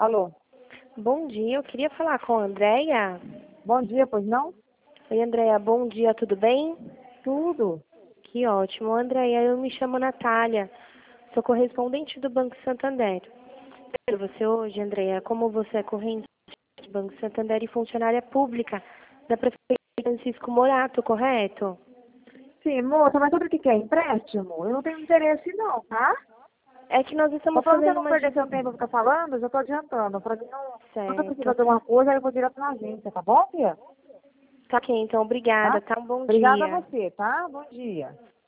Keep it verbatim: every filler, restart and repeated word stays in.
Alô, Bom dia, eu queria falar com a Andréia. bom dia, pois não? Oi, Andréia, bom dia, tudo bem? Tudo. Que ótimo. Andréia, eu me chamo Natália, sou correspondente do Banco Santander. Você hoje, Andréia, como você é corrente do Banco Santander e funcionária pública da Prefeitura Francisco Morato, correto? Sim, moça, mas sobre o que que é empréstimo? Eu não tenho interesse não, tá? É que nós Só estamos pra você fazendo não uma... perder di- seu tempo e ficar falando, eu já tô adiantando. Pra mim não... Quando eu precisar Certo. de alguma coisa, aí eu vou direto na agência, tá bom, filha? Tá ok, então, obrigada, Tá? tá? Um bom Obrigada a dia. você, tá? Bom dia.